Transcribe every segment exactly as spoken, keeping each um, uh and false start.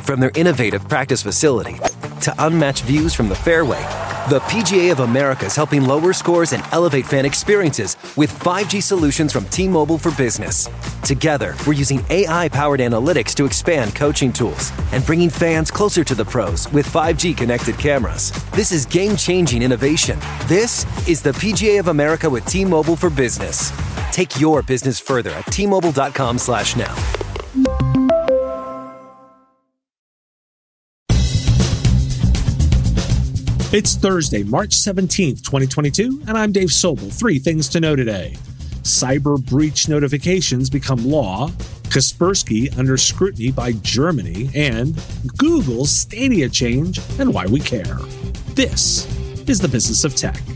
From their innovative practice facility to unmatched views from the fairway, the P G A of America is helping lower scores and elevate fan experiences with five G solutions from T-Mobile for Business. Together, we're using A I-powered analytics to expand coaching tools and bringing fans closer to the pros with five G connected cameras. This is game-changing innovation. This is the P G A of America with T-Mobile for Business. Take your business further at T Mobile dot com slash now. It's Thursday, March seventeenth, twenty twenty-two, and I'm Dave Sobel. Three things to know today. Cyber breach notifications become law, Kaspersky under scrutiny by Germany, and Google's Stadia change and why we care. This is the Business of Tech.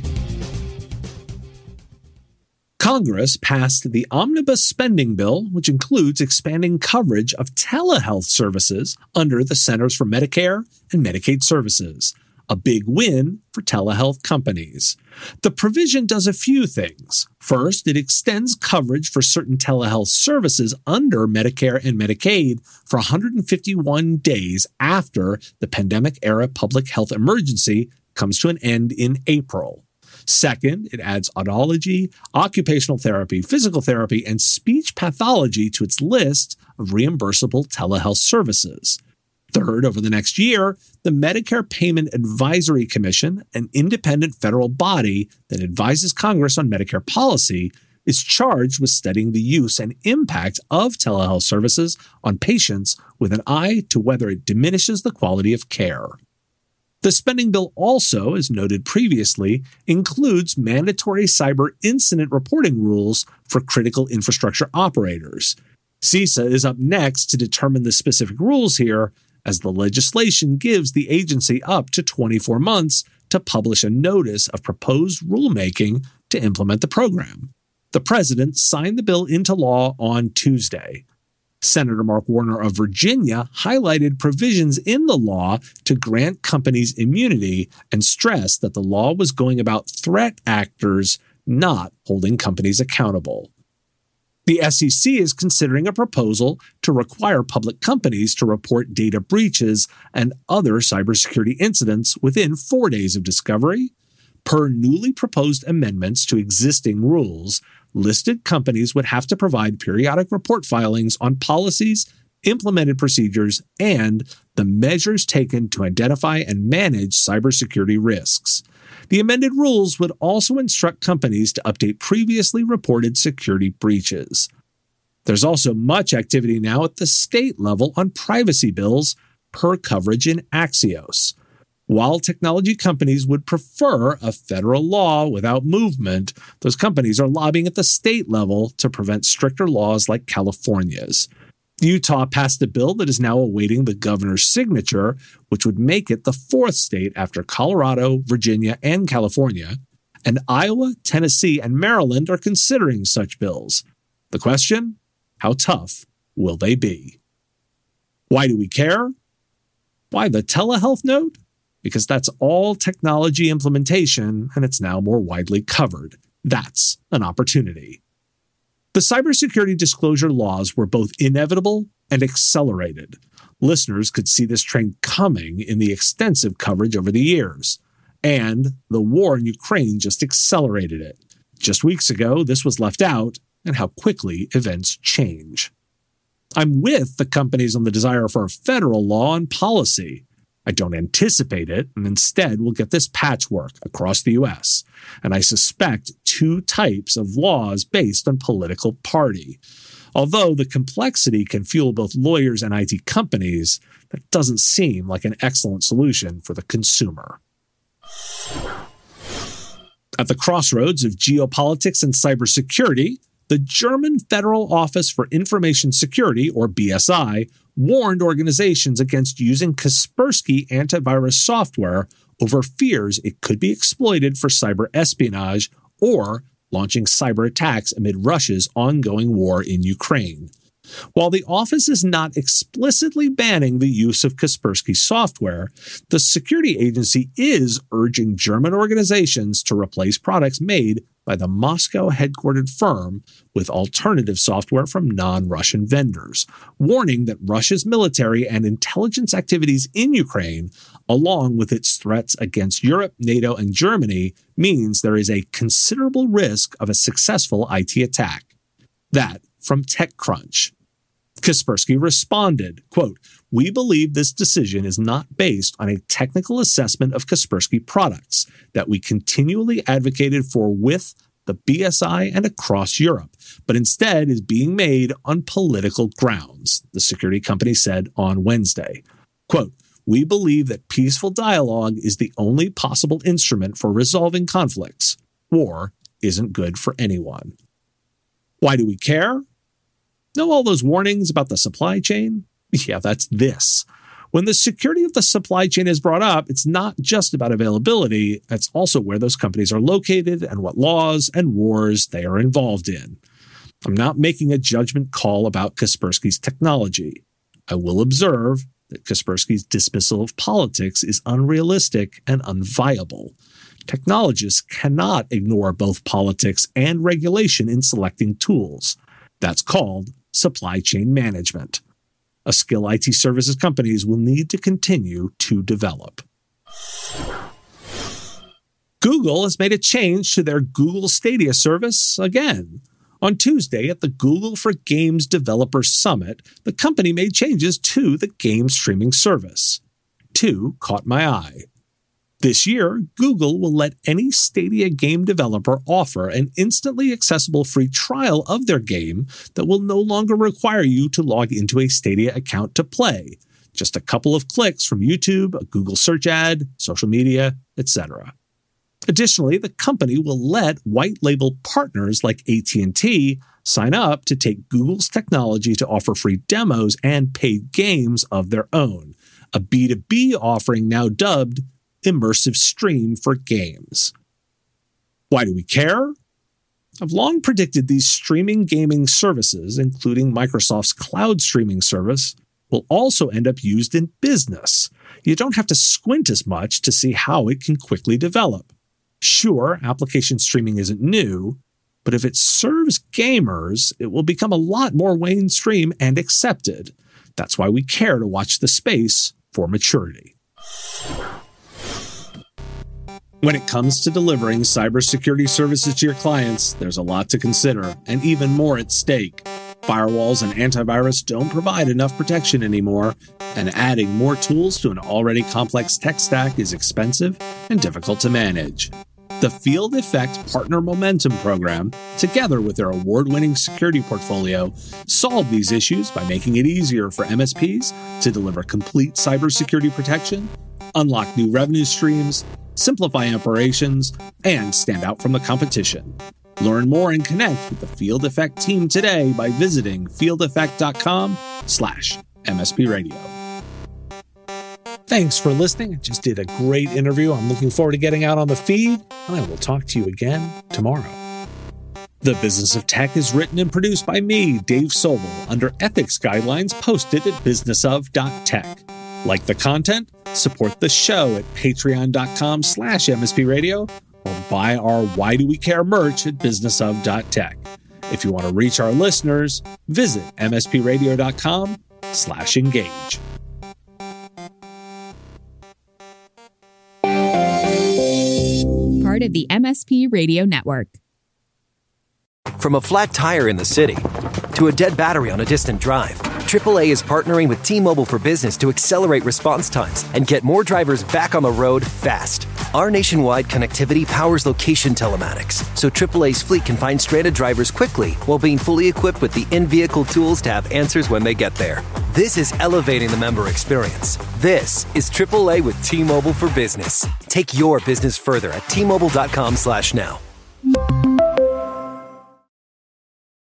Congress passed the Omnibus Spending Bill, which includes expanding coverage of telehealth services under the Centers for Medicare and Medicaid Services. A big win for telehealth companies. The provision does a few things. First, it extends coverage for certain telehealth services under Medicare and Medicaid for one hundred fifty-one days after the pandemic-era public health emergency comes to an end in April. Second, it adds audiology, occupational therapy, physical therapy, and speech pathology to its list of reimbursable telehealth services. Third, over the next year, the Medicare Payment Advisory Commission, an independent federal body that advises Congress on Medicare policy, is charged with studying the use and impact of telehealth services on patients with an eye to whether it diminishes the quality of care. The spending bill also, as noted previously, includes mandatory cyber incident reporting rules for critical infrastructure operators. CISA is up next to determine the specific rules here, as the legislation gives the agency up to twenty-four months to publish a notice of proposed rulemaking to implement the program. The president signed the bill into law on Tuesday. Senator Mark Warner of Virginia highlighted provisions in the law to grant companies immunity and stressed that the law was going about threat actors, not holding companies accountable. The S E C is considering a proposal to require public companies to report data breaches and other cybersecurity incidents within four days of discovery. Per newly proposed amendments to existing rules, listed companies would have to provide periodic report filings on policies, implemented procedures, and the measures taken to identify and manage cybersecurity risks. The amended rules would also instruct companies to update previously reported security breaches. There's also much activity now at the state level on privacy bills per coverage in Axios. While technology companies would prefer a federal law without movement, those companies are lobbying at the state level to prevent stricter laws like California's. Utah passed a bill that is now awaiting the governor's signature, which would make it the fourth state after Colorado, Virginia, and California. And Iowa, Tennessee, and Maryland are considering such bills. The question? How tough will they be? Why do we care? Why the telehealth note? Because that's all technology implementation, and it's now more widely covered. That's an opportunity. The cybersecurity disclosure laws were both inevitable and accelerated. Listeners could see this trend coming in the extensive coverage over the years. And the war in Ukraine just accelerated it. Just weeks ago, this was left out, and how quickly events change. I'm with the companies on the desire for a federal law and policy. I don't anticipate it, and instead we'll get this patchwork across the U S. And I suspect two types of laws based on political party. Although the complexity can fuel both lawyers and I T companies, that doesn't seem like an excellent solution for the consumer. At the crossroads of geopolitics and cybersecurity, the German Federal Office for Information Security, or B S I, warned organizations against using Kaspersky antivirus software over fears it could be exploited for cyber espionage or launching cyber attacks amid Russia's ongoing war in Ukraine. While the office is not explicitly banning the use of Kaspersky software, the security agency is urging German organizations to replace products made by the Moscow-headquartered firm with alternative software from non-Russian vendors, warning that Russia's military and intelligence activities in Ukraine, along with its threats against Europe, NATO, and Germany, means there is a considerable risk of a successful I T attack. That from TechCrunch. Kaspersky responded, quote, "We believe this decision is not based on a technical assessment of Kaspersky products that we continually advocated for with the B S I and across Europe, but instead is being made on political grounds," the security company said on Wednesday. Quote, "We believe that peaceful dialogue is the only possible instrument for resolving conflicts. War isn't good for anyone." Why do we care? Know all those warnings about the supply chain? Yeah, that's this. When the security of the supply chain is brought up, it's not just about availability, it's also where those companies are located and what laws and wars they are involved in. I'm not making a judgment call about Kaspersky's technology. I will observe that Kaspersky's dismissal of politics is unrealistic and unviable. Technologists cannot ignore both politics and regulation in selecting tools. That's called supply chain management, a skill I T services companies will need to continue to develop. Google has made a change to their Google Stadia service again. On Tuesday at the Google for Games Developer Summit, the company made changes to the game streaming service. Two caught my eye. This year, Google will let any Stadia game developer offer an instantly accessible free trial of their game that will no longer require you to log into a Stadia account to play. Just a couple of clicks from YouTube, a Google search ad, social media, et cetera. Additionally, the company will let white-label partners like A T and T sign up to take Google's technology to offer free demos and paid games of their own, a B two B offering now dubbed Immersive Stream for Games. Why do we care? I've long predicted these streaming gaming services, including Microsoft's cloud streaming service, will also end up used in business. You don't have to squint as much to see how it can quickly develop. Sure, application streaming isn't new, but if it serves gamers, it will become a lot more mainstream and accepted. That's why we care to watch the space for maturity. When it comes to delivering cybersecurity services to your clients, there's a lot to consider, and even more at stake. Firewalls and antivirus don't provide enough protection anymore, and adding more tools to an already complex tech stack is expensive and difficult to manage. The Field Effect Partner Momentum Program, together with their award-winning security portfolio, solved these issues by making it easier for M S Ps to deliver complete cybersecurity protection, unlock new revenue streams, simplify operations, and stand out from the competition. Learn more and connect with the Field Effect team today by visiting fieldeffect.com slash MSP Radio. Thanks for listening. I just did a great interview. I'm looking forward to getting out on the feed, and I will talk to you again tomorrow. The Business of Tech is written and produced by me, Dave Sobel, under ethics guidelines posted at business of dot tech. Like the content? Support the show at patreon.com slash MSP Radio or buy our Why Do We Care merch at business of dot tech. If you want to reach our listeners, visit mspradio.com slash engage. Part of the M S P Radio Network. From a flat tire in the city to a dead battery on a distant drive, triple A is partnering with T-Mobile for Business to accelerate response times and get more drivers back on the road fast. Our nationwide connectivity powers location telematics, so triple A's fleet can find stranded drivers quickly while being fully equipped with the in-vehicle tools to have answers when they get there. This is elevating the member experience. This is triple A with T-Mobile for Business. Take your business further at T Mobile dot com slash now.